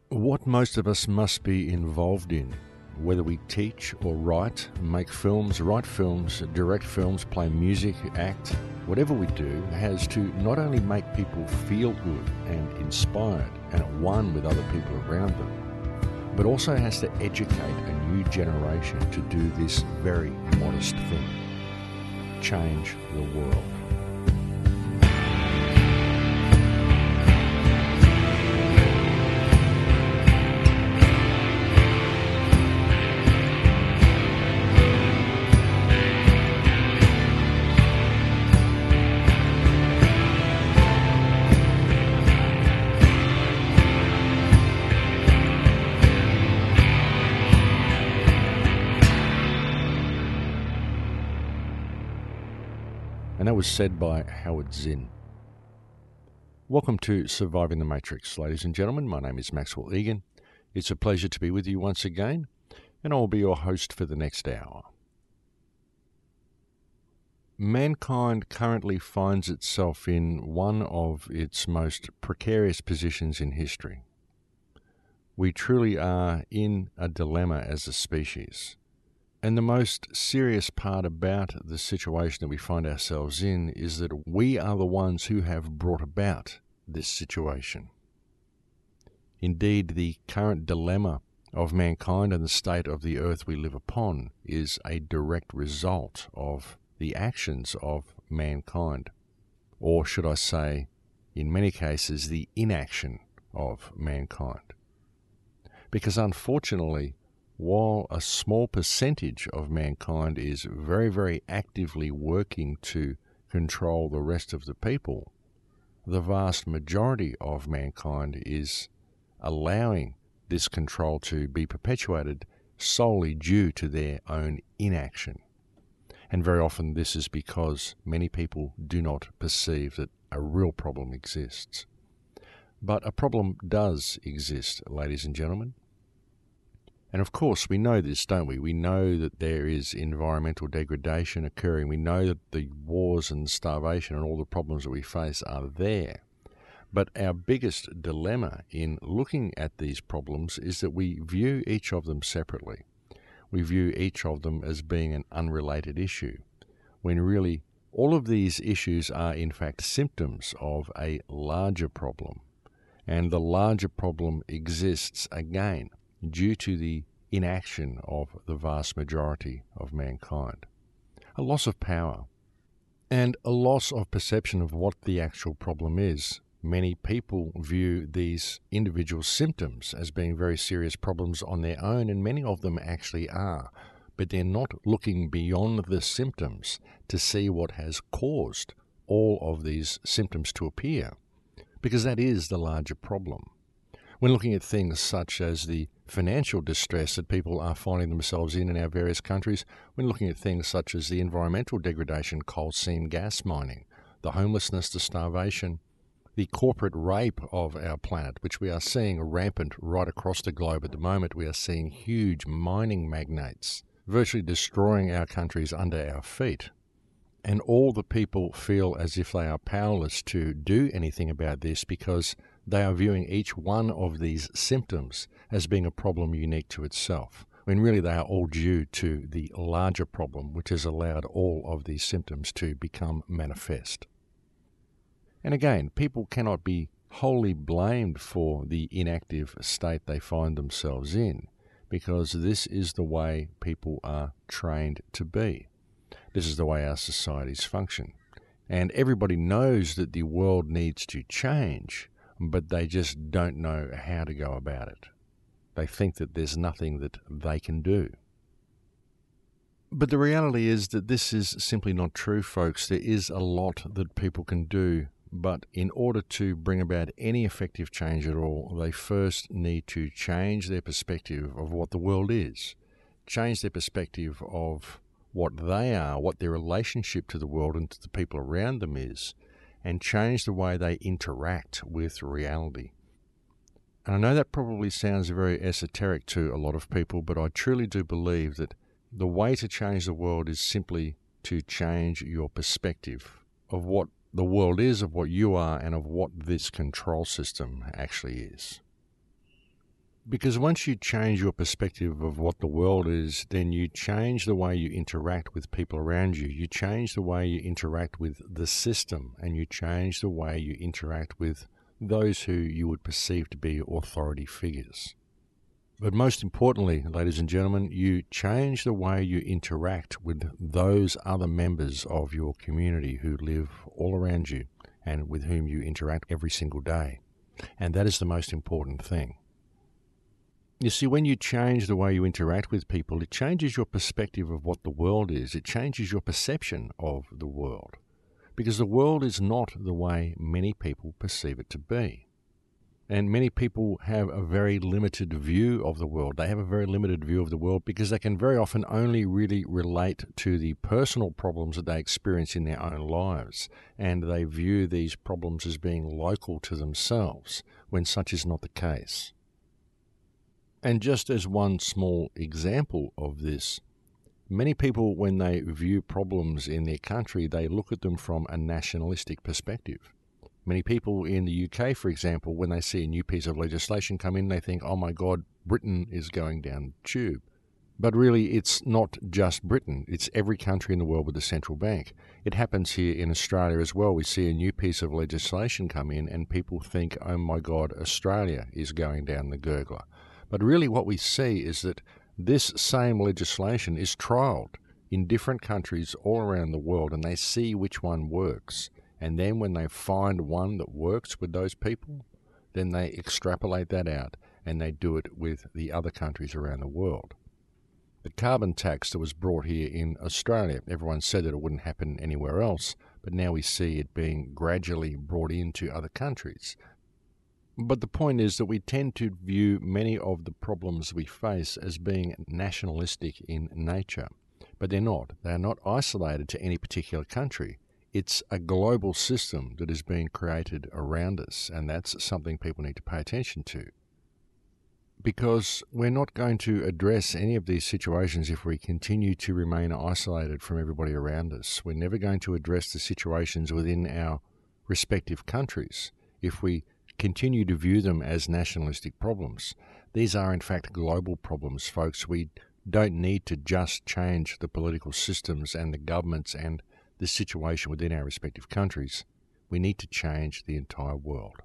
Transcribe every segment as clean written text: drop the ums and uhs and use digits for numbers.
What most of us must be involved in, whether we teach or write, make films, write films, direct films, play music, act, whatever we do has to not only make people feel good and inspired and at one with other people around them, but also has to educate a new generation to do this very modest thing: change the world. And that was said by Howard Zinn. Welcome to Surviving the Matrix, ladies and gentlemen. My name is Maxwell Egan. It's a pleasure to be with you once again, and I'll be your host for the next hour. Mankind currently finds itself in one of its most precarious positions in history. We truly are in a dilemma as a species. And the most serious part about the situation that we find ourselves in is that we are the ones who have brought about this situation. Indeed, the current dilemma of mankind and the state of the earth we live upon is a direct result of the actions of mankind, or should I say, in many cases, the inaction of mankind. Because unfortunately, while a small percentage of mankind is very, very actively working to control the rest of the people, the vast majority of mankind is allowing this control to be perpetuated solely due to their own inaction. And very often this is because many people do not perceive that a real problem exists. But a problem does exist, ladies and gentlemen. And of course, we know this, don't we? We know that there is environmental degradation occurring. We know that the wars and starvation and all the problems that we face are there. But our biggest dilemma in looking at these problems is that we view each of them separately. We view each of them as being an unrelated issue, when really all of these issues are in fact symptoms of a larger problem. And the larger problem exists again due to the inaction of the vast majority of mankind. A loss of power and a loss of perception of what the actual problem is. Many people view these individual symptoms as being very serious problems on their own, and many of them actually are, but they're not looking beyond the symptoms to see what has caused all of these symptoms to appear, because that is the larger problem. When looking at things such as the financial distress that people are finding themselves in our various countries, when looking at things such as the environmental degradation, coal seam gas mining, the homelessness, the starvation, the corporate rape of our planet, which we are seeing rampant right across the globe at the moment. We are seeing huge mining magnates virtually destroying our countries under our feet. And all the people feel as if they are powerless to do anything about this because they are viewing each one of these symptoms as being a problem unique to itself, when really they are all due to the larger problem which has allowed all of these symptoms to become manifest. And again, people cannot be wholly blamed for the inactive state they find themselves in, because this is the way people are trained to be. This is the way our societies function. And everybody knows that the world needs to change, but they just don't know how to go about it. They think that there's nothing that they can do. But the reality is that this is simply not true, folks. There is a lot that people can do, but in order to bring about any effective change at all, they first need to change their perspective of what the world is, change their perspective of what they are, what their relationship to the world and to the people around them is, and change the way they interact with reality. And I know that probably sounds very esoteric to a lot of people, but I truly do believe that the way to change the world is simply to change your perspective of what the world is, of what you are, and of what this control system actually is. Because once you change your perspective of what the world is, then you change the way you interact with people around you. You change the way you interact with the system, and you change the way you interact with those who you would perceive to be authority figures. But most importantly, ladies and gentlemen, you change the way you interact with those other members of your community who live all around you and with whom you interact every single day. And that is the most important thing. You see, when you change the way you interact with people, it changes your perspective of what the world is. It changes your perception of the world. Because the world is not the way many people perceive it to be. And many people have a very limited view of the world. They have a very limited view of the world because they can very often only really relate to the personal problems that they experience in their own lives. And they view these problems as being local to themselves, when such is not the case. And just as one small example of this, many people, when they view problems in their country, they look at them from a nationalistic perspective. Many people in the UK, for example, when they see a new piece of legislation come in, they think, oh my God, Britain is going down the tube. But really, it's not just Britain. It's every country in the world with a central bank. It happens here in Australia as well. We see a new piece of legislation come in and people think, oh my God, Australia is going down the gurgler. But really what we see is that this same legislation is trialled in different countries all around the world, and they see which one works. And then when they find one that works with those people, then they extrapolate that out and they do it with the other countries around the world. The carbon tax that was brought here in Australia, everyone said that it wouldn't happen anywhere else, but now we see it being gradually brought into other countries. But the point is that we tend to view many of the problems we face as being nationalistic in nature. But they're not. They're not isolated to any particular country. It's a global system that is being created around us, and that's something people need to pay attention to. Because we're not going to address any of these situations if we continue to remain isolated from everybody around us. We're never going to address the situations within our respective countries if we continue to view them as nationalistic problems. These are in fact global problems, folks. We don't need to just change the political systems and the governments and the situation within our respective countries. We need to change the entire world.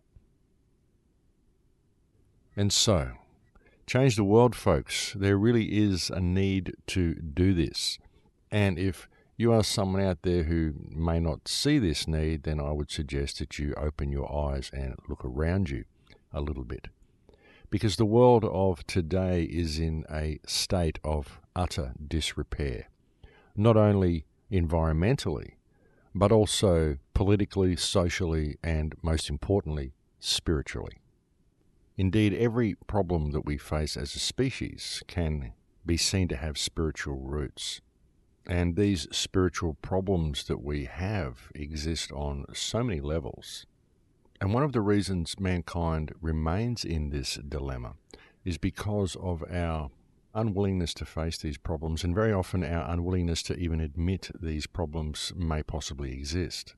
And so, change the world, folks. There really is a need to do this. And if you are someone out there who may not see this need, then I would suggest that you open your eyes and look around you a little bit. Because the world of today is in a state of utter disrepair, not only environmentally, but also politically, socially, and most importantly, spiritually. Indeed, every problem that we face as a species can be seen to have spiritual roots. And these spiritual problems that we have exist on so many levels. And one of the reasons mankind remains in this dilemma is because of our unwillingness to face these problems, and very often our unwillingness to even admit these problems may possibly exist.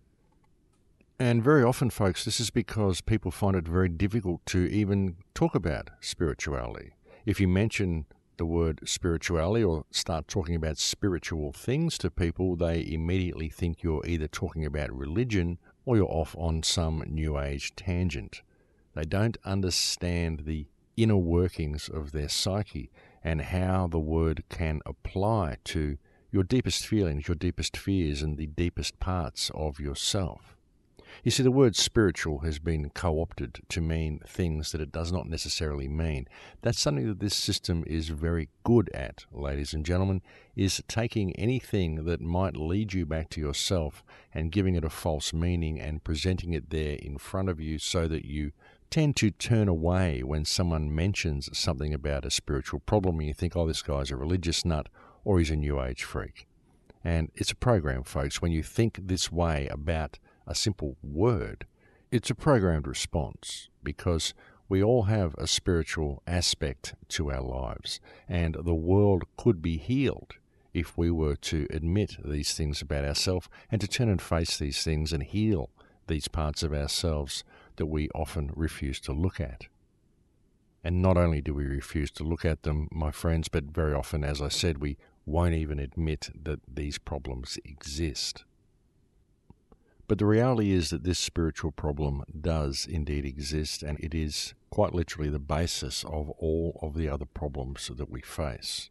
And very often, folks, this is because people find it very difficult to even talk about spirituality. If you mention the word spirituality or start talking about spiritual things to people, they immediately think you're either talking about religion or you're off on some New Age tangent. They don't understand the inner workings of their psyche and how the word can apply to your deepest feelings, your deepest fears, and the deepest parts of yourself. You see, the word spiritual has been co-opted to mean things that it does not necessarily mean. That's something that this system is very good at, ladies and gentlemen, is taking anything that might lead you back to yourself and giving it a false meaning and presenting it there in front of you so that you tend to turn away when someone mentions something about a spiritual problem and you think, oh, this guy's a religious nut or he's a New Age freak. And it's a program, folks. When you think this way about a simple word, it's a programmed response because we all have a spiritual aspect to our lives, and the world could be healed if we were to admit these things about ourselves and to turn and face these things and heal these parts of ourselves that we often refuse to look at. And not only do we refuse to look at them, my friends, but very often, as I said, we won't even admit that these problems exist. But the reality is that this spiritual problem does indeed exist, and it is quite literally the basis of all of the other problems that we face.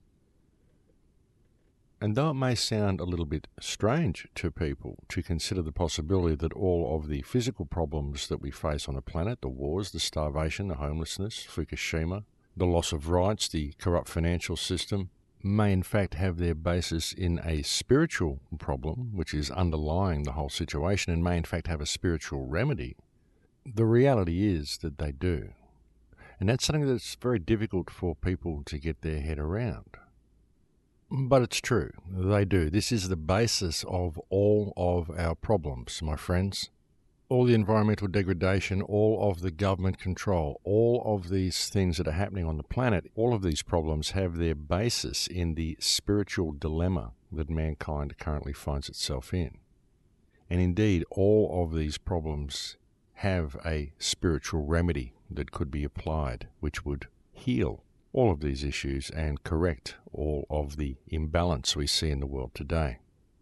And though it may sound a little bit strange to people to consider the possibility that all of the physical problems that we face on the planet, the wars, the starvation, the homelessness, Fukushima, the loss of rights, the corrupt financial system, may in fact have their basis in a spiritual problem, which is underlying the whole situation, and may in fact have a spiritual remedy, the reality is that they do. And that's something that's very difficult for people to get their head around. But it's true, they do. This is the basis of all of our problems, my friends. All the environmental degradation, all of the government control, all of these things that are happening on the planet, all of these problems have their basis in the spiritual dilemma that mankind currently finds itself in. And indeed, all of these problems have a spiritual remedy that could be applied, which would heal all of these issues and correct all of the imbalance we see in the world today.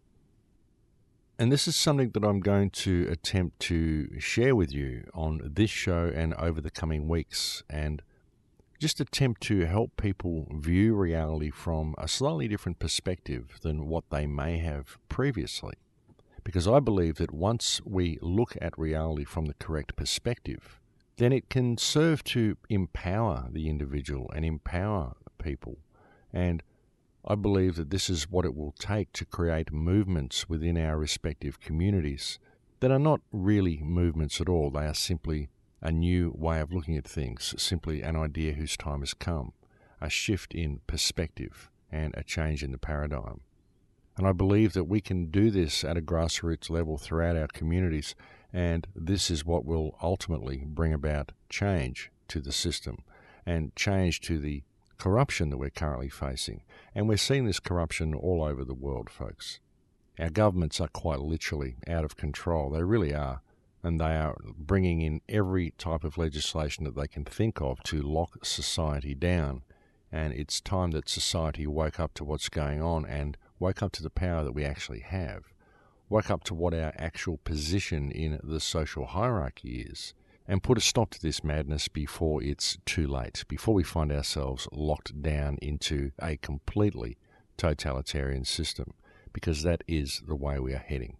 And this is something that I'm going to attempt to share with you on this show and over the coming weeks, and just attempt to help people view reality from a slightly different perspective than what they may have previously. Because I believe that once we look at reality from the correct perspective, then it can serve to empower the individual and empower people. And I believe that this is what it will take to create movements within our respective communities that are not really movements at all. They are simply a new way of looking at things, simply an idea whose time has come, a shift in perspective and a change in the paradigm. And I believe that we can do this at a grassroots level throughout our communities, and this is what will ultimately bring about change to the system and change to the corruption that we're currently facing. And we're seeing this corruption all over the world, folks. Our governments are quite literally out of control. They really are. And they are bringing in every type of legislation that they can think of to lock society down. And it's time that society woke up to what's going on and woke up to the power that we actually have. Woke up to what our actual position in the social hierarchy is, and put a stop to this madness before it's too late, before we find ourselves locked down into a completely totalitarian system, because that is the way we are heading.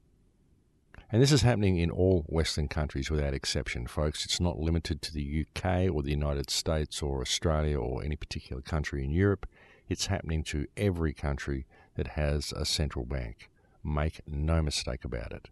And this is happening in all Western countries without exception, folks. It's not limited to the UK or the United States or Australia or any particular country in Europe. It's happening to every country that has a central bank. Make no mistake about it.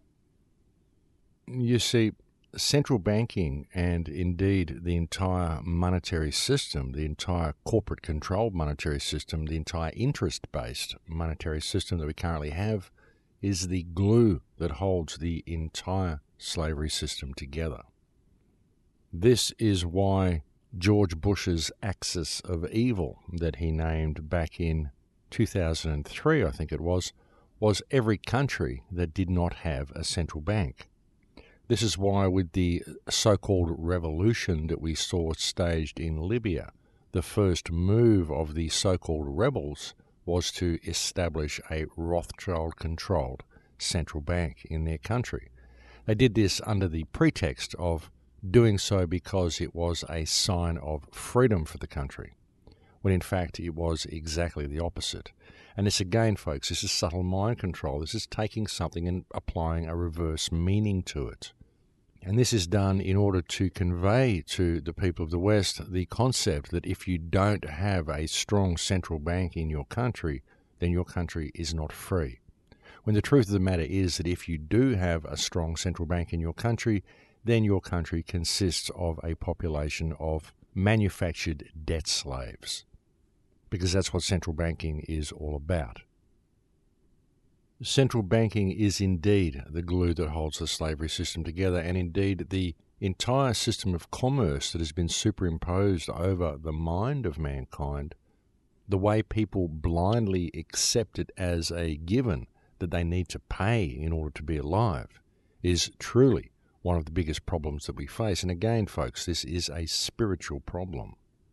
You see, central banking and indeed the entire monetary system, the entire corporate controlled monetary system, the entire interest-based monetary system that we currently have is the glue that holds the entire slavery system together. This is why George Bush's axis of evil that he named back in 2003, I think it was every country that did not have a central bank. This is why with the so-called revolution that we saw staged in Libya, the first move of the so-called rebels was to establish a Rothschild-controlled central bank in their country. They did this under the pretext of doing so because it was a sign of freedom for the country, when in fact it was exactly the opposite. And this again, folks, this is subtle mind control. This is taking something and applying a reverse meaning to it. And this is done in order to convey to the people of the West the concept that if you don't have a strong central bank in your country, then your country is not free. When the truth of the matter is that if you do have a strong central bank in your country, then your country consists of a population of manufactured debt slaves. Because that's what central banking is all about. Central banking is indeed the glue that holds the slavery system together, and indeed the entire system of commerce that has been superimposed over the mind of mankind, the way people blindly accept it as a given that they need to pay in order to be alive, is truly one of the biggest problems that we face. And again, folks, this is a spiritual problem.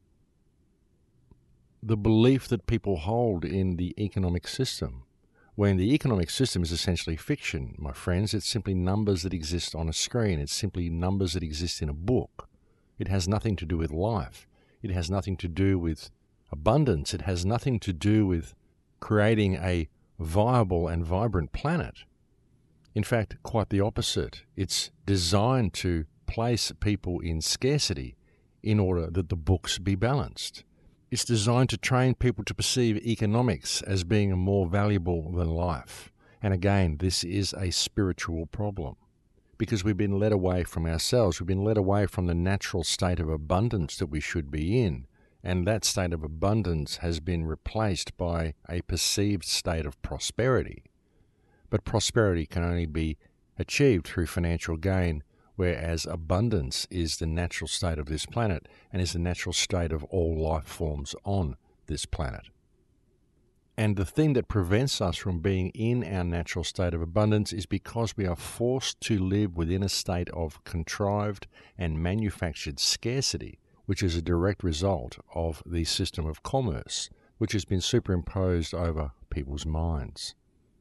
The belief that people hold in the economic system, when the economic system is essentially fiction, my friends. It's simply numbers that exist on a screen. It's simply numbers that exist in a book. It has nothing to do with life. It has nothing to do with abundance. It has nothing to do with creating a viable and vibrant planet. In fact, quite the opposite. It's designed to place people in scarcity in order that the books be balanced. It's designed to train people to perceive economics as being more valuable than life. And again, this is a spiritual problem because we've been led away from ourselves. We've been led away from the natural state of abundance that we should be in. And that state of abundance has been replaced by a perceived state of prosperity. But prosperity can only be achieved through financial gain, whereas abundance is the natural state of this planet and is the natural state of all life forms on this planet. And the thing that prevents us from being in our natural state of abundance is because we are forced to live within a state of contrived and manufactured scarcity, which is a direct result of the system of commerce, which has been superimposed over people's minds.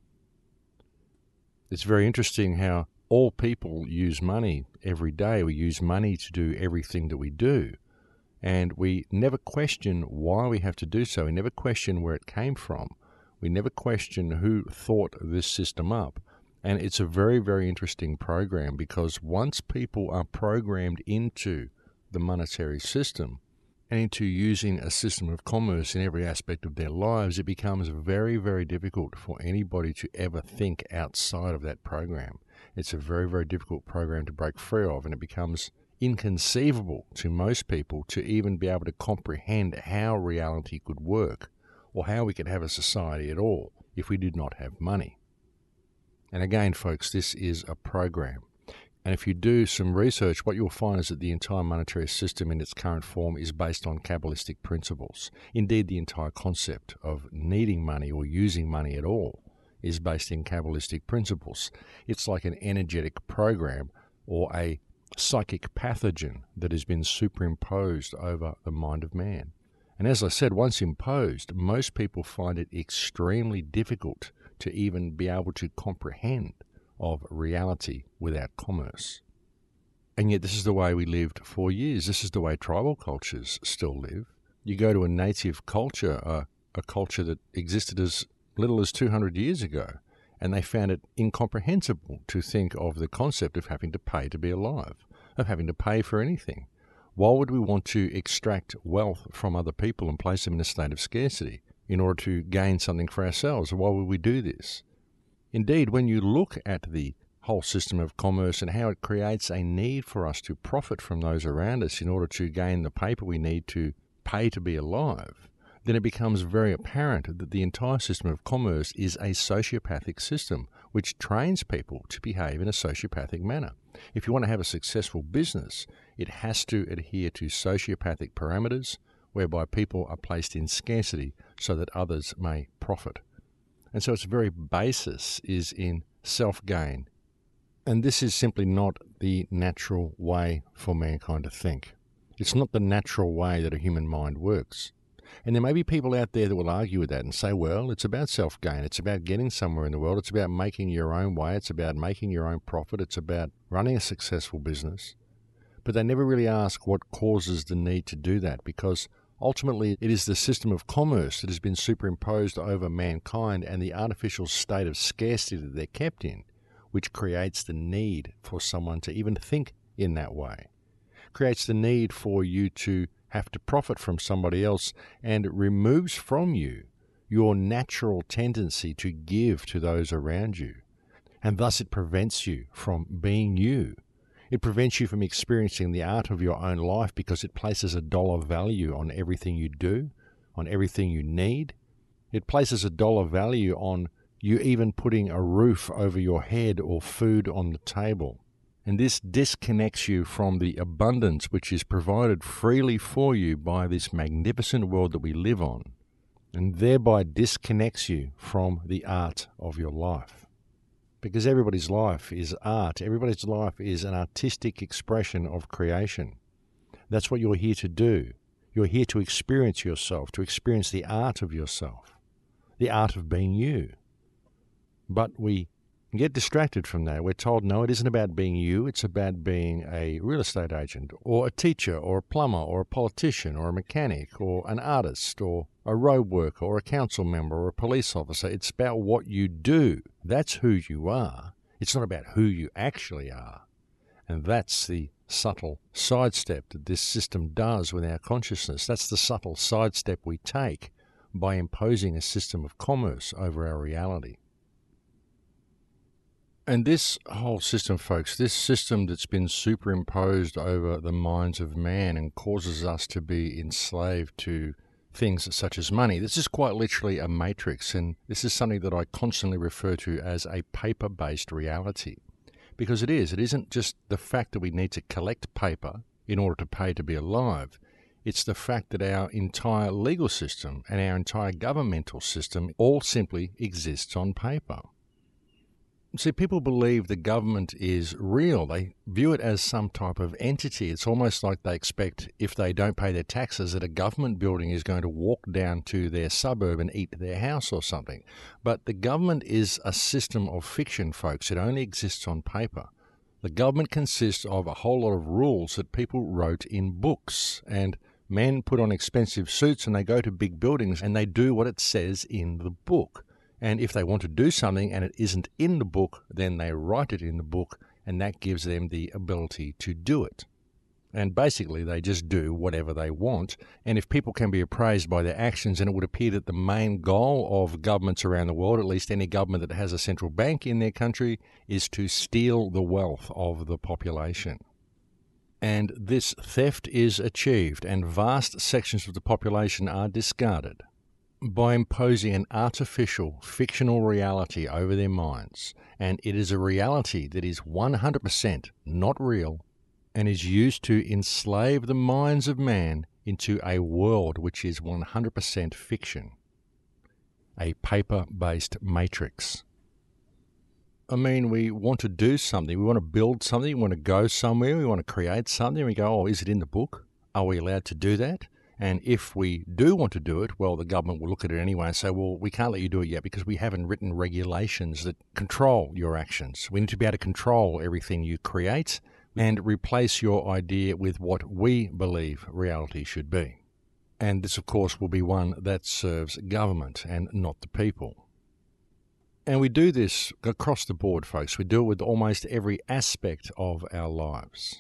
It's very interesting how all people use money every day. We use money to do everything that we do. And we never question why we have to do so. We never question where it came from. We never question who thought this system up. And it's a very, very interesting program because once people are programmed into the monetary system and into using a system of commerce in every aspect of their lives, it becomes very, very difficult for anybody to ever think outside of that program. It's a very, very difficult program to break free of, and it becomes inconceivable to most people to even be able to comprehend how reality could work or how we could have a society at all if we did not have money. And again, folks, this is a program. And if you do some research, what you'll find is that the entire monetary system in its current form is based on Kabbalistic principles. Indeed, the entire concept of needing money or using money at all is based in Kabbalistic principles. It's like an energetic program or a psychic pathogen that has been superimposed over the mind of man. And as I said, once imposed, most people find it extremely difficult to even be able to comprehend of reality without commerce. And yet this is the way we lived for years. This is the way tribal cultures still live. You go to a native culture, a culture that existed as little as 200 years ago, and they found it incomprehensible to think of the concept of having to pay to be alive, of having to pay for anything. Why would we want to extract wealth from other people and place them in a state of scarcity in order to gain something for ourselves? Why would we do this? Indeed, when you look at the whole system of commerce and how it creates a need for us to profit from those around us in order to gain the paper we need to pay to be alive, then it becomes very apparent that the entire system of commerce is a sociopathic system which trains people to behave in a sociopathic manner. If you want to have a successful business, it has to adhere to sociopathic parameters whereby people are placed in scarcity so that others may profit. And so its very basis is in self-gain. And this is simply not the natural way for mankind to think. It's not the natural way that a human mind works. And there may be people out there that will argue with that and say, well, it's about self-gain. It's about getting somewhere in the world. It's about making your own way. It's about making your own profit. It's about running a successful business. But they never really ask what causes the need to do that, because ultimately it is the system of commerce that has been superimposed over mankind and the artificial state of scarcity that they're kept in, which creates the need for someone to even think in that way. Creates the need for you to have to profit from somebody else, and removes from you your natural tendency to give to those around you. And thus it prevents you from being you. It prevents you from experiencing the art of your own life because it places a dollar value on everything you do, on everything you need. It places a dollar value on you even putting a roof over your head or food on the table. And this disconnects you from the abundance which is provided freely for you by this magnificent world that we live on, and thereby disconnects you from the art of your life. because everybody's life is art. Everybody's life is an artistic expression of creation. That's what you're here to do. You're here to experience yourself, to experience the art of yourself, the art of being you. But we get distracted from that. We're told, no, it isn't about being you. It's about being a real estate agent or a teacher or a plumber or a politician or a mechanic or an artist or a road worker or a council member or a police officer. It's about what you do. That's who you are. It's not about who you actually are. And that's the subtle sidestep that this system does with our consciousness. That's the subtle sidestep we take by imposing a system of commerce over our reality. And this whole system, folks, this system that's been superimposed over the minds of man and causes us to be enslaved to things such as money, this is quite literally a matrix, and this is something that I constantly refer to as a paper-based reality. Because it is. It isn't just the fact that we need to collect paper in order to pay to be alive. It's the fact that our entire legal system and our entire governmental system all simply exists on paper. See, people believe the government is real. They view it as some type of entity. It's almost like they expect if they don't pay their taxes that a government building is going to walk down to their suburb and eat their house or something. But the government is a system of fiction, folks. It only exists on paper. The government consists of a whole lot of rules that people wrote in books, and men put on expensive suits and they go to big buildings and they do what it says in the book. And if they want to do something and it isn't in the book, then they write it in the book, and that gives them the ability to do it. And basically, they just do whatever they want. And if people can be appraised by their actions, then it would appear that the main goal of governments around the world, at least any government that has a central bank in their country, is to steal the wealth of the population. And this theft is achieved, and vast sections of the population are discarded by imposing an artificial, fictional reality over their minds. And it is a reality that is 100% not real and is used to enslave the minds of man into a world which is 100% fiction, a paper-based matrix. I mean, we want to do something, we want to build something, we want to go somewhere, we want to create something, we go, oh, is it in the book? Are we allowed to do that? And if we do want to do it, well, the government will look at it anyway and say, well, we can't let you do it yet because we haven't written regulations that control your actions. We need to be able to control everything you create and replace your idea with what we believe reality should be. And this, of course, will be one that serves government and not the people. And we do this across the board, folks. We do it with almost every aspect of our lives.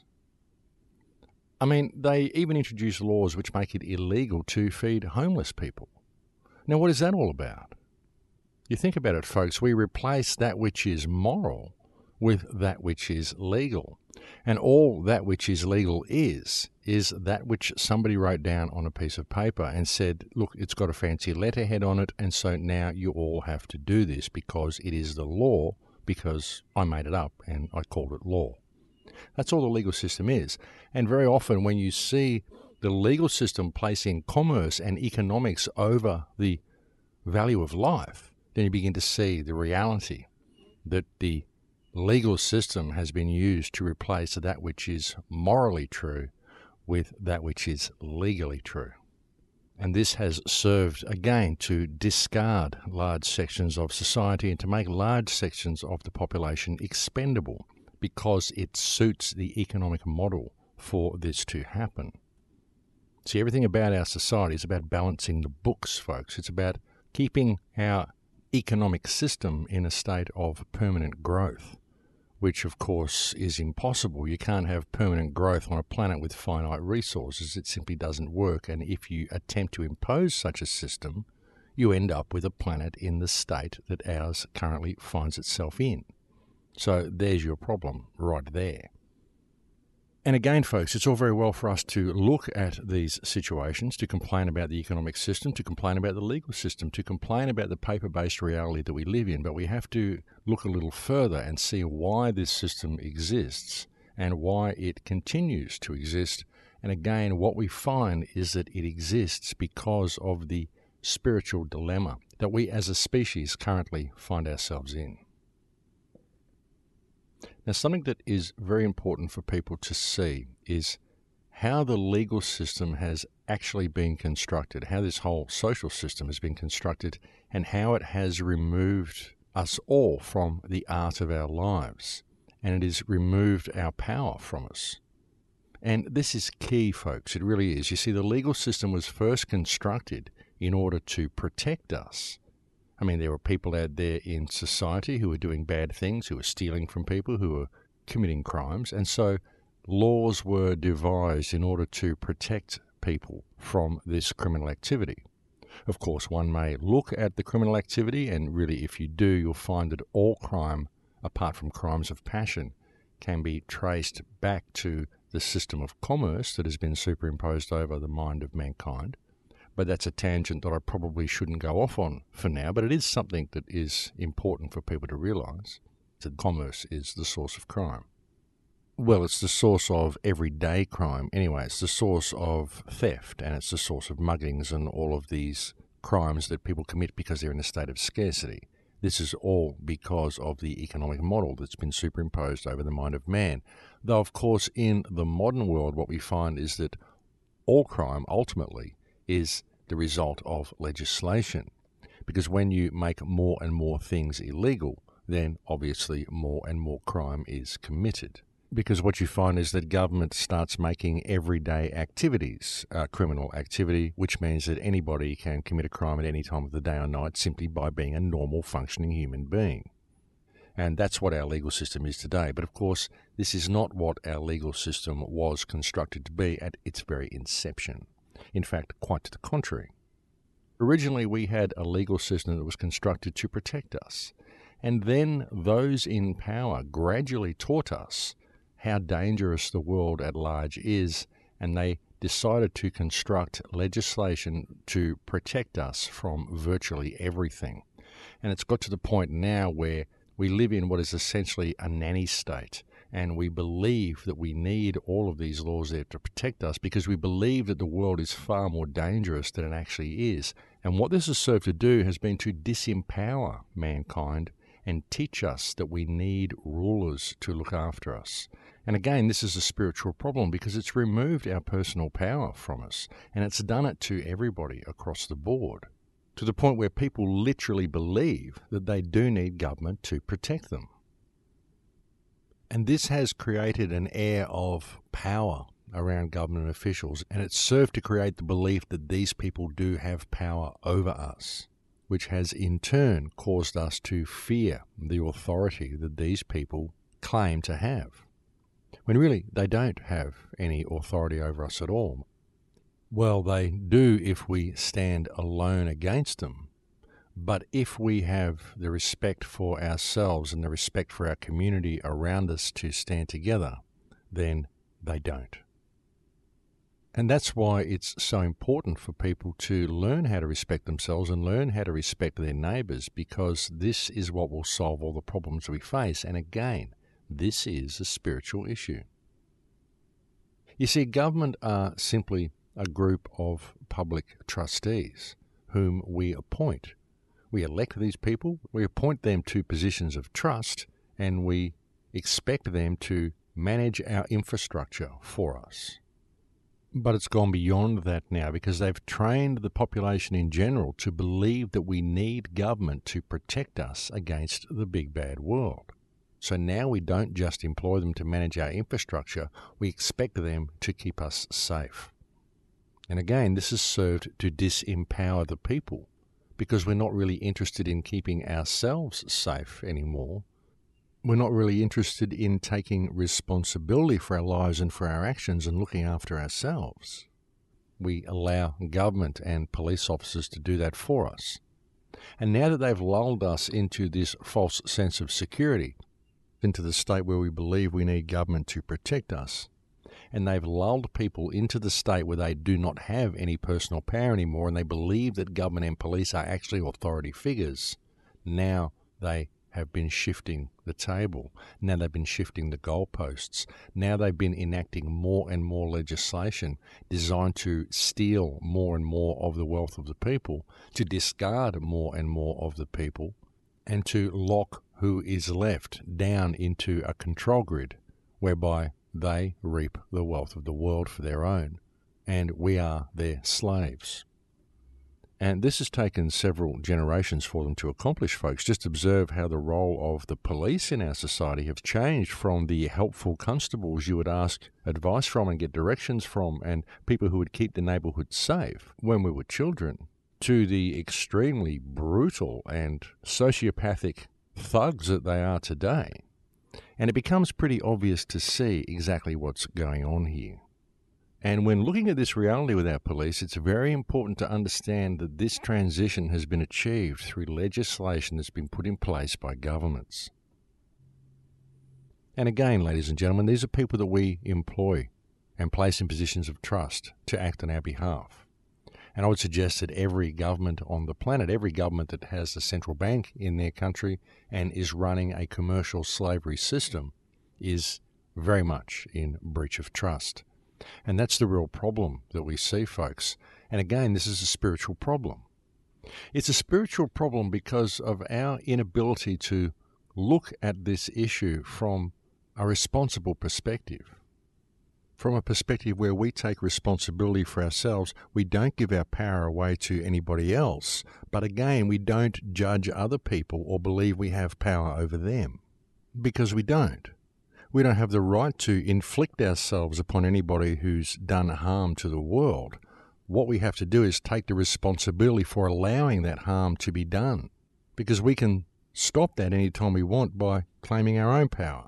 I mean, they even introduce laws which make it illegal to feed homeless people. Now, what is that all about? You think about it, folks. We replace that which is moral with that which is legal. And all that which is legal is that which somebody wrote down on a piece of paper and said, look, it's got a fancy letterhead on it, and so now you all have to do this because it is the law, because I made it up and I called it law. That's all the legal system is. And very often when you see the legal system placing commerce and economics over the value of life, then you begin to see the reality that the legal system has been used to replace that which is morally true with that which is legally true. And this has served, again, to discard large sections of society and to make large sections of the population expendable, because it suits the economic model for this to happen. See, everything about our society is about balancing the books, folks. It's about keeping our economic system in a state of permanent growth, which, of course, is impossible. You can't have permanent growth on a planet with finite resources. It simply doesn't work. And if you attempt to impose such a system, you end up with a planet in the state that ours currently finds itself in. So there's your problem right there. And again, folks, it's all very well for us to look at these situations, to complain about the economic system, to complain about the legal system, to complain about the paper-based reality that we live in. But we have to look a little further and see why this system exists and why it continues to exist. And again, what we find is that it exists because of the spiritual dilemma that we as a species currently find ourselves in. Now, something that is very important for people to see is how the legal system has actually been constructed, how this whole social system has been constructed, and how it has removed us all from the art of our lives, and it has removed our power from us. And this is key, folks. It really is. You see, the legal system was first constructed in order to protect us. I mean, there were people out there in society who were doing bad things, who were stealing from people, who were committing crimes, and so laws were devised in order to protect people from this criminal activity. Of course, one may look at the criminal activity, and really, if you do, you'll find that all crime, apart from crimes of passion, can be traced back to the system of commerce that has been superimposed over the mind of mankind. But that's a tangent that I probably shouldn't go off on for now, but it is something that is important for people to realise, that commerce is the source of crime. Well, it's the source of everyday crime anyway. It's the source of theft, and it's the source of muggings and all of these crimes that people commit because they're in a state of scarcity. This is all because of the economic model that's been superimposed over the mind of man. Though, of course, in the modern world, what we find is that all crime, ultimately, is the result of legislation. Because when you make more and more things illegal, then obviously more and more crime is committed. Because what you find is that government starts making everyday activities criminal activity, which means that anybody can commit a crime at any time of the day or night simply by being a normal functioning human being. And that's what our legal system is today. But of course, this is not what our legal system was constructed to be at its very inception. In fact, quite to the contrary. Originally, we had a legal system that was constructed to protect us. And then those in power gradually taught us how dangerous the world at large is, and they decided to construct legislation to protect us from virtually everything. And it's got to the point now where we live in what is essentially a nanny state, and we believe that we need all of these laws there to protect us because we believe that the world is far more dangerous than it actually is. And what this has served to do has been to disempower mankind and teach us that we need rulers to look after us. And again, this is a spiritual problem because it's removed our personal power from us, and it's done it to everybody across the board, to the point where people literally believe that they do need government to protect them. And this has created an air of power around government officials, and it's served to create the belief that these people do have power over us, which has in turn caused us to fear the authority that these people claim to have, when really they don't have any authority over us at all. Well, they do if we stand alone against them, but if we have the respect for ourselves and the respect for our community around us to stand together, then they don't. And that's why it's so important for people to learn how to respect themselves and learn how to respect their neighbours, because this is what will solve all the problems we face. And again, this is a spiritual issue. You see, government are simply a group of public trustees whom we appoint. We elect these people, we appoint them to positions of trust, and we expect them to manage our infrastructure for us. But it's gone beyond that now, because they've trained the population in general to believe that we need government to protect us against the big bad world. So now we don't just employ them to manage our infrastructure, we expect them to keep us safe. And again, this has served to disempower the people, because we're not really interested in keeping ourselves safe anymore. We're not really interested in taking responsibility for our lives and for our actions and looking after ourselves. We allow government and police officers to do that for us. And now that they've lulled us into this false sense of security, into the state where we believe we need government to protect us, and they've lulled people into the state where they do not have any personal power anymore, and they believe that government and police are actually authority figures, now they have been shifting the table. Now they've been shifting the goalposts. Now they've been enacting more and more legislation designed to steal more and more of the wealth of the people, to discard more and more of the people, and to lock who is left down into a control grid whereby they reap the wealth of the world for their own, and we are their slaves. And this has taken several generations for them to accomplish, folks. Just observe how the role of the police in our society have changed from the helpful constables you would ask advice from and get directions from, and people who would keep the neighbourhood safe when we were children, to the extremely brutal and sociopathic thugs that they are today. And it becomes pretty obvious to see exactly what's going on here. And when looking at this reality with our police, it's very important to understand that this transition has been achieved through legislation that's been put in place by governments. And again, ladies and gentlemen, these are people that we employ and place in positions of trust to act on our behalf. And I would suggest that every government on the planet, every government that has a central bank in their country and is running a commercial slavery system, is very much in breach of trust. And that's the real problem that we see, folks. And again, this is a spiritual problem. It's a spiritual problem because of our inability to look at this issue from a responsible perspective. From a perspective where we take responsibility for ourselves, we don't give our power away to anybody else. But again, we don't judge other people or believe we have power over them. Because we don't. We don't have the right to inflict ourselves upon anybody who's done harm to the world. What we have to do is take the responsibility for allowing that harm to be done, because we can stop that any time we want by claiming our own power.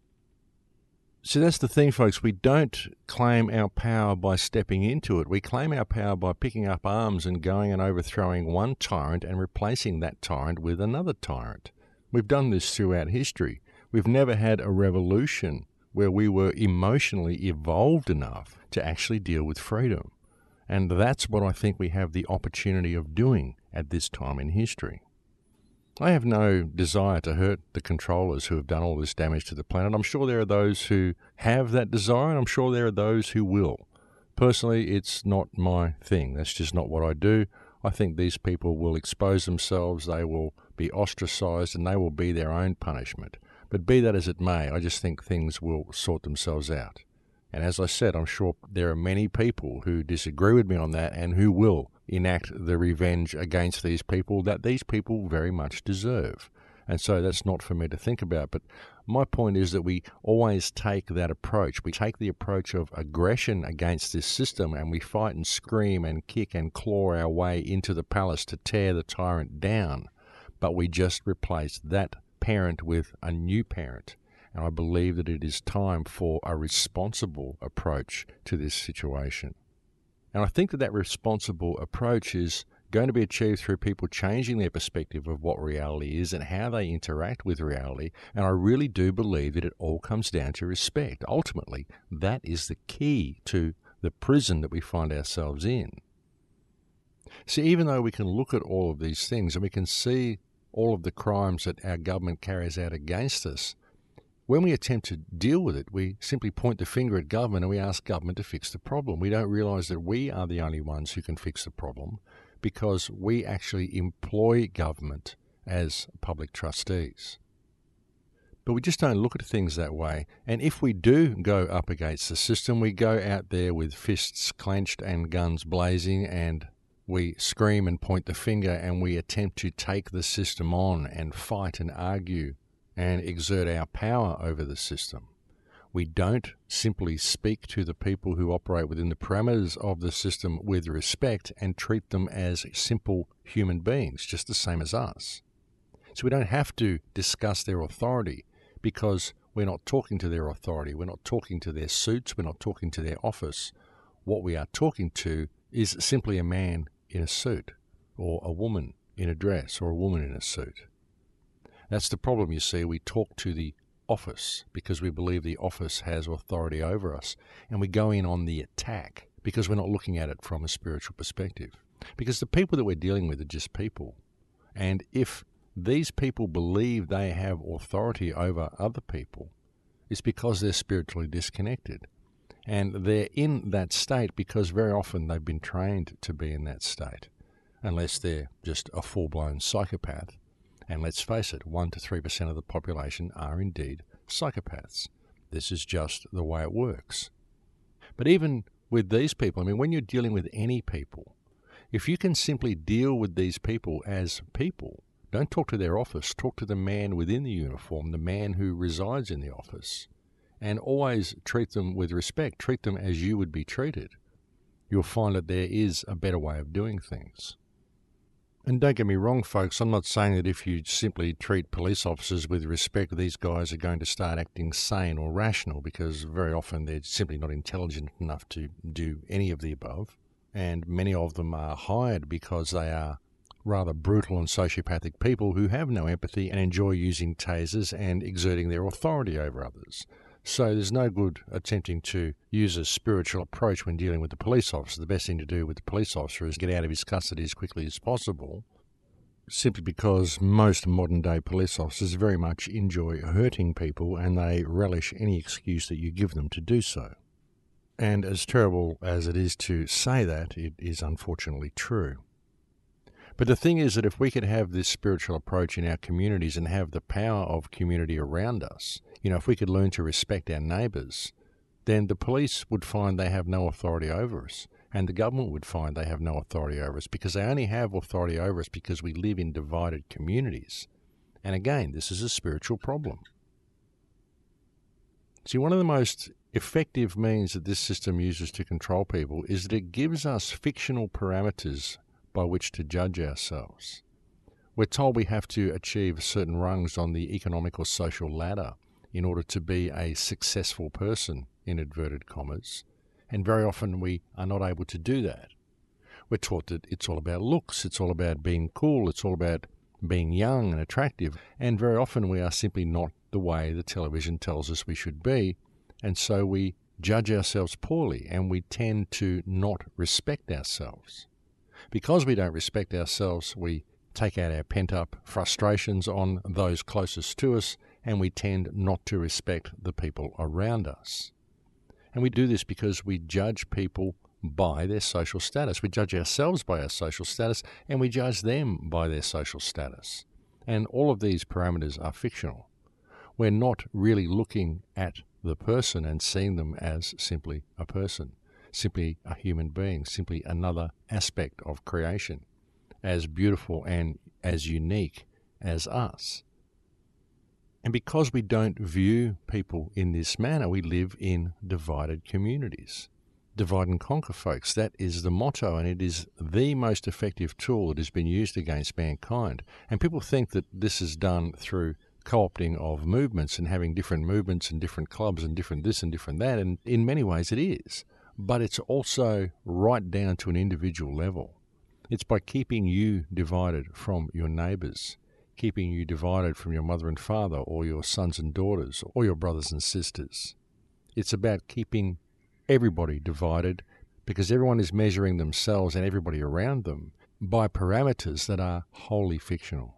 So that's the thing, folks. We don't claim our power by stepping into it. We claim our power by picking up arms and going and overthrowing one tyrant and replacing that tyrant with another tyrant. We've done this throughout history. We've never had a revolution where we were emotionally evolved enough to actually deal with freedom. And that's what I think we have the opportunity of doing at this time in history. I have no desire to hurt the controllers who have done all this damage to the planet. I'm sure there are those who have that desire, and I'm sure there are those who will. Personally, it's not my thing. That's just not what I do. I think these people will expose themselves, they will be ostracized, and they will be their own punishment. But be that as it may, I just think things will sort themselves out. And as I said, I'm sure there are many people who disagree with me on that and who will enact the revenge against these people that these people very much deserve. And so that's not for me to think about. But my point is that we always take that approach. We take the approach of aggression against this system, and we fight and scream and kick and claw our way into the palace to tear the tyrant down. But we just replace that parent with a new parent. And I believe that it is time for a responsible approach to this situation. And I think that that responsible approach is going to be achieved through people changing their perspective of what reality is and how they interact with reality. And I really do believe that it all comes down to respect. Ultimately, that is the key to the prison that we find ourselves in. See, even though we can look at all of these things and we can see all of the crimes that our government carries out against us, when we attempt to deal with it, we simply point the finger at government and we ask government to fix the problem. We don't realise that we are the only ones who can fix the problem, because we actually employ government as public trustees. But we just don't look at things that way. And if we do go up against the system, we go out there with fists clenched and guns blazing, and we scream and point the finger, and we attempt to take the system on and fight and argue and exert our power over the system. We don't simply speak to the people who operate within the parameters of the system with respect and treat them as simple human beings, just the same as us. So we don't have to discuss their authority, because we're not talking to their authority. We're not talking to their suits. We're not talking to their office. What we are talking to is simply a man in a suit, or a woman in a dress, or a woman in a suit. That's the problem, you see. We talk to the office because we believe the office has authority over us, and we go in on the attack because we're not looking at it from a spiritual perspective. Because the people that we're dealing with are just people. And if these people believe they have authority over other people, it's because they're spiritually disconnected. And they're in that state because very often they've been trained to be in that state, unless they're just a full-blown psychopath. And let's face it, 1 to 3% of the population are indeed psychopaths. This is just the way it works. But even with these people, I mean, when you're dealing with any people, if you can simply deal with these people as people, don't talk to their office, talk to the man within the uniform, the man who resides in the office, and always treat them with respect, treat them as you would be treated, you'll find that there is a better way of doing things. And don't get me wrong, folks, I'm not saying that if you simply treat police officers with respect, these guys are going to start acting sane or rational, because very often they're simply not intelligent enough to do any of the above. And many of them are hired because they are rather brutal and sociopathic people who have no empathy and enjoy using tasers and exerting their authority over others. So there's no good attempting to use a spiritual approach when dealing with the police officer. The best thing to do with the police officer is get out of his custody as quickly as possible, simply because most modern-day police officers very much enjoy hurting people and they relish any excuse that you give them to do so. And as terrible as it is to say that, it is unfortunately true. But the thing is that if we could have this spiritual approach in our communities and have the power of community around us, if we could learn to respect our neighbours, then the police would find they have no authority over us, and the government would find they have no authority over us, because they only have authority over us because we live in divided communities. And again, this is a spiritual problem. See, one of the most effective means that this system uses to control people is that it gives us fictional parameters by which to judge ourselves. We're told we have to achieve certain rungs on the economic or social ladder in order to be a successful person, in inverted commas, and very often we are not able to do that. We're taught that it's all about looks, it's all about being cool, it's all about being young and attractive, and very often we are simply not the way the television tells us we should be, and so we judge ourselves poorly and we tend to not respect ourselves. Because we don't respect ourselves, we take out our pent-up frustrations on those closest to us, and we tend not to respect the people around us. And we do this because we judge people by their social status. We judge ourselves by our social status, and we judge them by their social status. And all of these parameters are fictional. We're not really looking at the person and seeing them as simply a person, simply a human being, simply another aspect of creation, as beautiful and as unique as us. And because we don't view people in this manner, we live in divided communities. Divide and conquer, folks. That is the motto, and it is the most effective tool that has been used against mankind. And people think that this is done through co-opting of movements and having different movements and different clubs and different this and different that, and in many ways it is. But it's also right down to an individual level. It's by keeping you divided from your neighbours, keeping you divided from your mother and father, or your sons and daughters, or your brothers and sisters. It's about keeping everybody divided, because everyone is measuring themselves and everybody around them by parameters that are wholly fictional.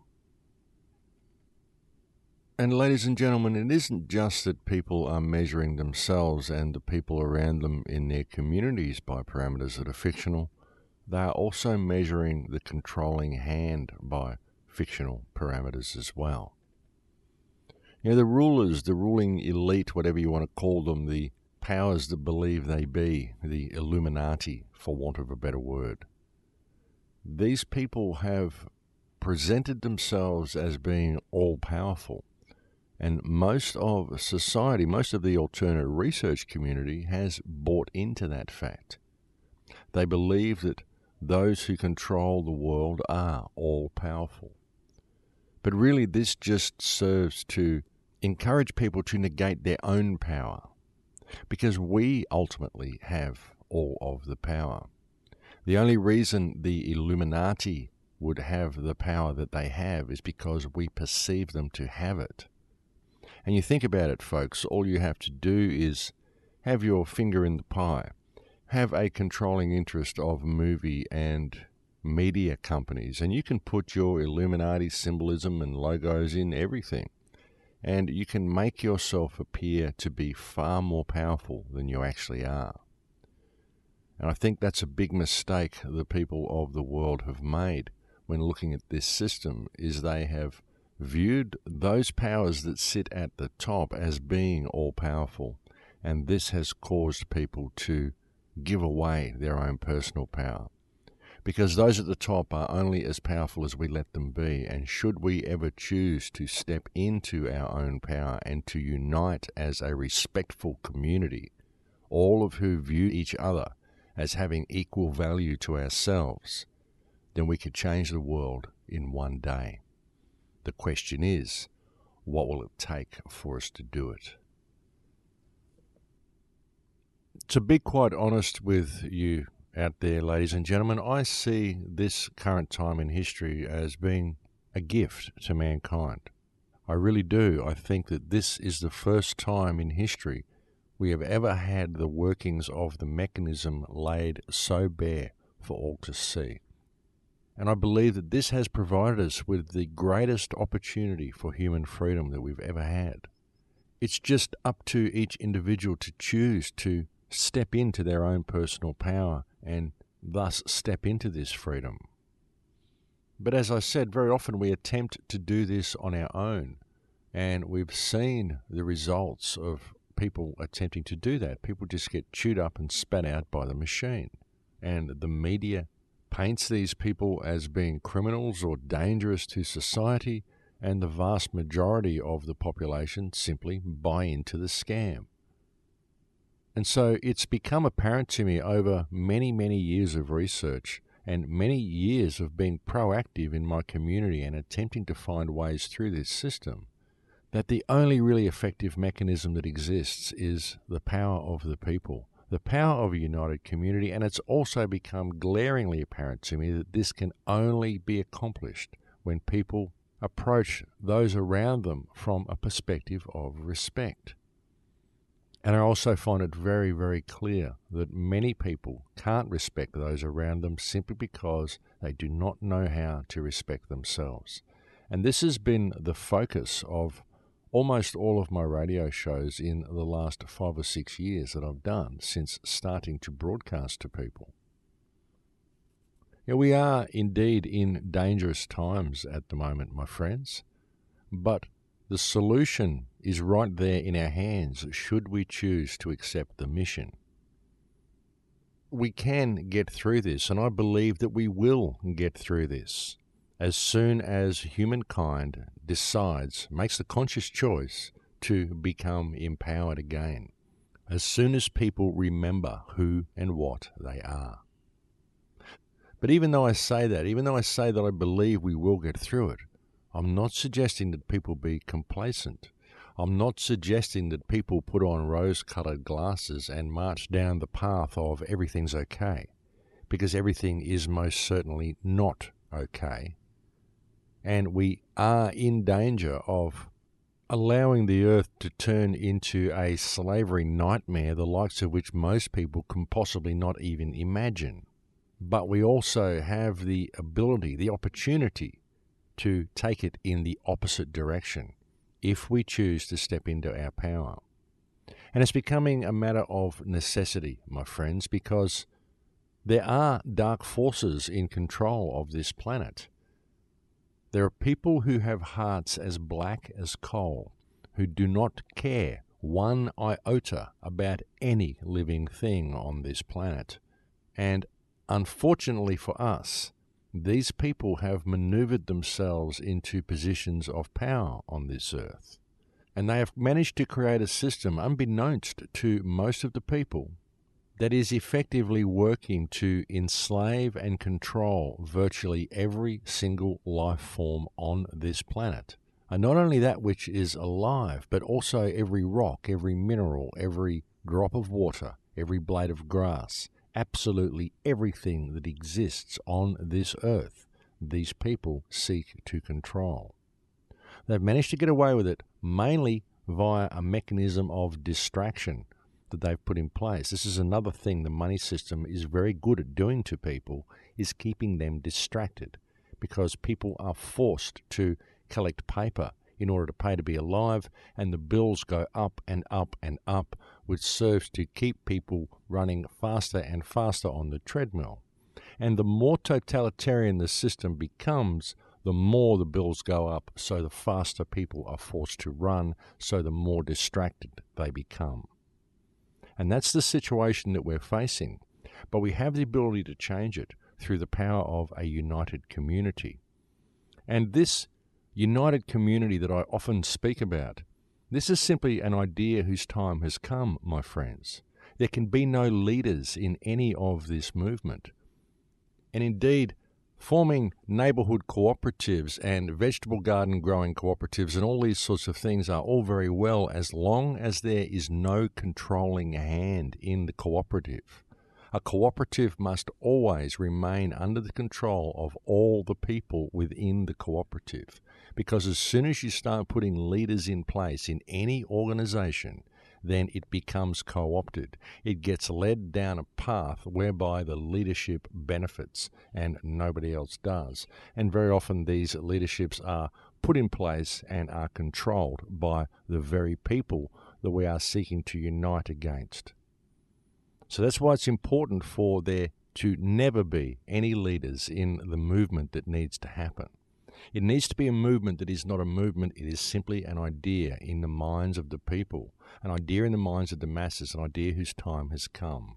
And ladies and gentlemen, it isn't just that people are measuring themselves and the people around them in their communities by parameters that are fictional. They are also measuring the controlling hand by fictional parameters as well. The rulers, the ruling elite, whatever you want to call them, the powers that believe they be, the Illuminati, for want of a better word. These people have presented themselves as being all-powerful. And most of society, most of the alternate research community has bought into that fact. They believe that those who control the world are all-powerful. But really this just serves to encourage people to negate their own power, because we ultimately have all of the power. The only reason the Illuminati would have the power that they have is because we perceive them to have it. And you think about it, folks, all you have to do is have your finger in the pie, have a controlling interest of movie and media companies, and you can put your Illuminati symbolism and logos in everything. And you can make yourself appear to be far more powerful than you actually are. And I think that's a big mistake the people of the world have made when looking at this system, is they have viewed those powers that sit at the top as being all-powerful, and this has caused people to give away their own personal power. Because those at the top are only as powerful as we let them be, and should we ever choose to step into our own power and to unite as a respectful community, all of who view each other as having equal value to ourselves, then we could change the world in one day. The question is, what will it take for us to do it? To be quite honest with you out there, ladies and gentlemen, I see this current time in history as being a gift to mankind. I really do. I think that this is the first time in history we have ever had the workings of the mechanism laid so bare for all to see. And I believe that this has provided us with the greatest opportunity for human freedom that we've ever had. It's just up to each individual to choose to step into their own personal power and thus step into this freedom. But as I said, very often we attempt to do this on our own, and we've seen the results of people attempting to do that. People just get chewed up and spat out by the machine, and the media paints these people as being criminals or dangerous to society, and the vast majority of the population simply buy into the scam. And so it's become apparent to me over many, many years of research and many years of being proactive in my community and attempting to find ways through this system, that the only really effective mechanism that exists is the power of the people, the power of a united community. And it's also become glaringly apparent to me that this can only be accomplished when people approach those around them from a perspective of respect. And I also find it very, very clear that many people can't respect those around them simply because they do not know how to respect themselves. And this has been the focus of almost all of my radio shows in the last 5 or 6 years that I've done since starting to broadcast to people. We are indeed in dangerous times at the moment, my friends, but the solution is right there in our hands should we choose to accept the mission. We can get through this, and I believe that we will get through this as soon as humankind makes the conscious choice to become empowered again, as soon as people remember who and what they are. But even though I say that I believe we will get through it, I'm not suggesting that people be complacent. I'm not suggesting that people put on rose-colored glasses and march down the path of everything's okay, because everything is most certainly not okay. And we are in danger of allowing the earth to turn into a slavery nightmare, the likes of which most people can possibly not even imagine. But we also have the ability, the opportunity, to take it in the opposite direction if we choose to step into our power. And it's becoming a matter of necessity, my friends, because there are dark forces in control of this planet. There are people who have hearts as black as coal, who do not care one iota about any living thing on this planet. And unfortunately for us, these people have maneuvered themselves into positions of power on this earth. And they have managed to create a system, unbeknownst to most of the people, that is effectively working to enslave and control virtually every single life form on this planet. And not only that which is alive, but also every rock, every mineral, every drop of water, every blade of grass, absolutely everything that exists on this earth, these people seek to control. They've managed to get away with it mainly via a mechanism of distraction that they've put in place. This is another thing the money system is very good at doing to people, is keeping them distracted, because people are forced to collect paper in order to pay to be alive, and the bills go up and up and up, which serves to keep people running faster and faster on the treadmill. And the more totalitarian the system becomes, the more the bills go up, so the faster people are forced to run, so the more distracted they become. And that's the situation that we're facing. But we have the ability to change it through the power of a united community. And this united community that I often speak about, this is simply an idea whose time has come, my friends. There can be no leaders in any of this movement. And indeed, forming neighbourhood cooperatives and vegetable garden growing cooperatives and all these sorts of things are all very well as long as there is no controlling hand in the cooperative. A cooperative must always remain under the control of all the people within the cooperative, because as soon as you start putting leaders in place in any organisation, then it becomes co-opted. It gets led down a path whereby the leadership benefits and nobody else does. And very often these leaderships are put in place and are controlled by the very people that we are seeking to unite against. So that's why it's important for there to never be any leaders in the movement that needs to happen. It needs to be a movement that is not a movement, it is simply an idea in the minds of the people, an idea in the minds of the masses, an idea whose time has come.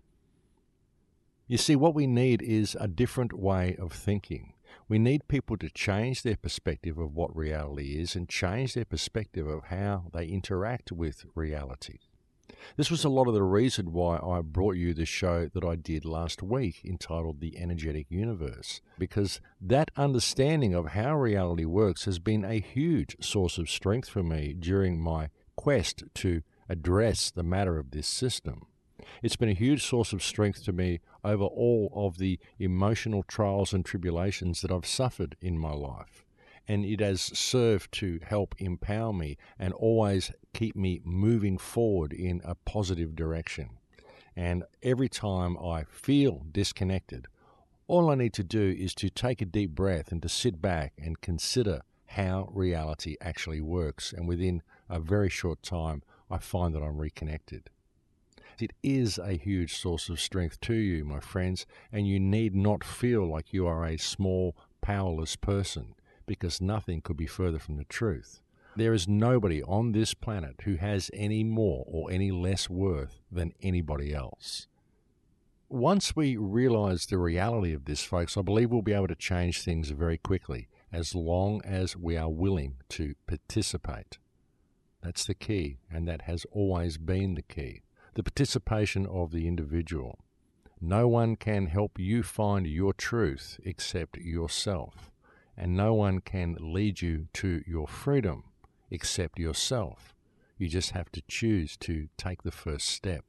You see, what we need is a different way of thinking. We need people to change their perspective of what reality is and change their perspective of how they interact with reality. This was a lot of the reason why I brought you the show that I did last week entitled The Energetic Universe, because that understanding of how reality works has been a huge source of strength for me during my quest to address the matter of this system. It's been a huge source of strength to me over all of the emotional trials and tribulations that I've suffered in my life. And it has served to help empower me and always keep me moving forward in a positive direction. And every time I feel disconnected, all I need to do is to take a deep breath and to sit back and consider how reality actually works. And within a very short time, I find that I'm reconnected. It is a huge source of strength to you, my friends, and you need not feel like you are a small, powerless person, because nothing could be further from the truth. There is nobody on this planet who has any more or any less worth than anybody else. Once we realize the reality of this, folks, I believe we'll be able to change things very quickly, as long as we are willing to participate. That's the key, and that has always been the key. The participation of the individual. No one can help you find your truth except yourself. And no one can lead you to your freedom except yourself. You just have to choose to take the first step.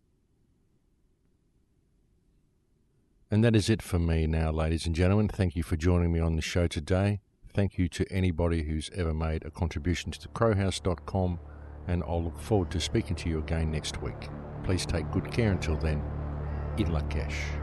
And that is it for me now, ladies and gentlemen. Thank you for joining me on the show today. Thank you to anybody who's ever made a contribution to thecrowhouse.com, and I'll look forward to speaking to you again next week. Please take good care until then. In Lakesh.